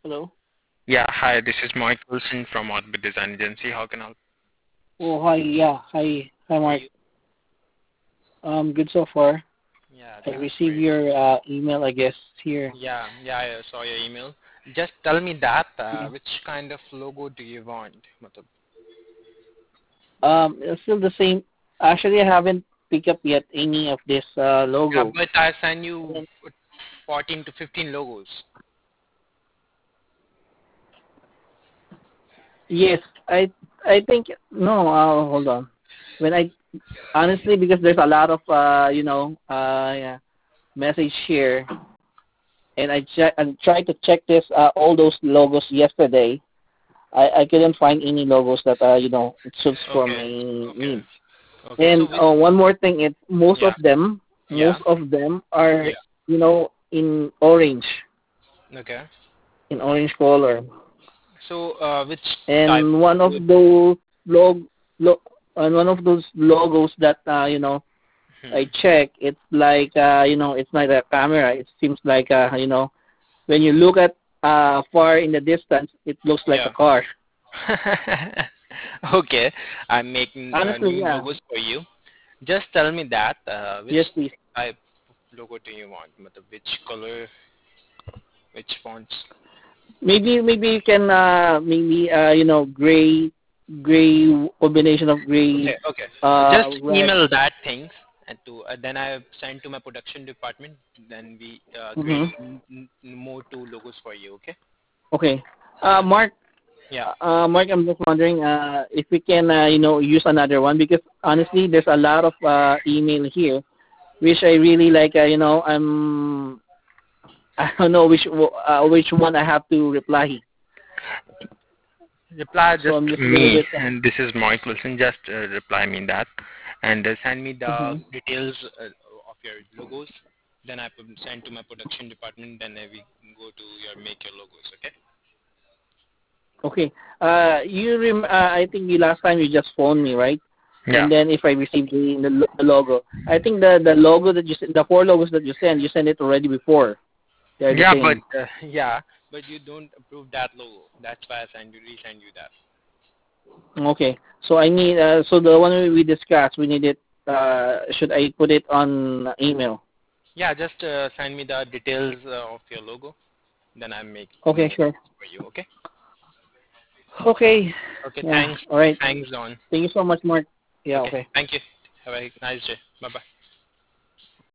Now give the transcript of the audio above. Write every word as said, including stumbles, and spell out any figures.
Hello. Yeah, hi, this is Mike Wilson from Orbit Design Agency. How can I help Oh, hi. Yeah. Hi. Hi, Mark. you? Um, good so far. Yeah, I that's received great. your uh, email, I guess, here. Yeah, yeah, I saw your email. Just tell me that, uh, Yeah. which kind of logo do you want? matlab- Um, it's still the same. Actually, I haven't picked up yet any of this uh, Yeah, logo. but I send you And fourteen to fifteen logos. yes, I I think no. Uh, hold on. When I honestly, because there's a lot of uh, you know, uh, yeah, message here, and I check I tried to check this uh, all those logos yesterday. I, I couldn't find any logos that uh, you know it suits for my Okay, okay, needs. okay. So And which? uh, one more thing, it's most Yeah, of them, most yeah, of them are, yeah. you know, in orange, Okay. in orange color. So uh, which type? And one of Would- those log, lo, and one of those logos that uh, you know I Hmm. check, it's like uh, you know, it's not a camera. It seems like uh, you know, when you look at uh far in the distance, it looks like a Yeah. car. Okay, I'm making uh, Honestly, new yeah. logos for you. Just tell me that uh, which Yes, please. type of logo do you want? matlab, Which color, which fonts? Maybe maybe you can uh maybe uh you know gray gray combination of Okay, gray okay. uh Just red. email that things and to uh, then I send to my production department. Then we uh, create Mm-hmm. n- n- more two logos for you. Okay. Okay. Uh Okay. Mark Yeah. uh Mark, I'm just wondering uh if we can uh, you know use another one because honestly there's a lot of uh email here which I really like uh, you know I'm I don't know which w- uh, which one I have to reply. Reply So just I'm just a little me, bit uh, and this is Mike Wilson. Just uh, reply me that, and uh, send me the mhm. details uh, of your logos. Then I put- send to my production department. Then uh, we go to your make your logos. Okay. Okay. Uh you rem- uh, I think the last time you just phoned me, right? Yeah. And then if I receive the, the lo- the logo, I think the the logo that you sent, the four logos that you sent, you sent it already before. They're the Yeah, but same. uh, yeah, but you don't approve that logo. That's why I send you resend you that. Okay. So I need uh, so the one we discussed, we need it. Uh, should I put it on email? Yeah, just uh, send me the details uh, of your logo. Then I make Okay, more sure. for you. Okay. Okay. Okay. Yeah. Thanks. All right. Thanks, Don. Thank you so much, Mark. Yeah. Okay. Okay. Thank you. Have a nice day. Bye bye.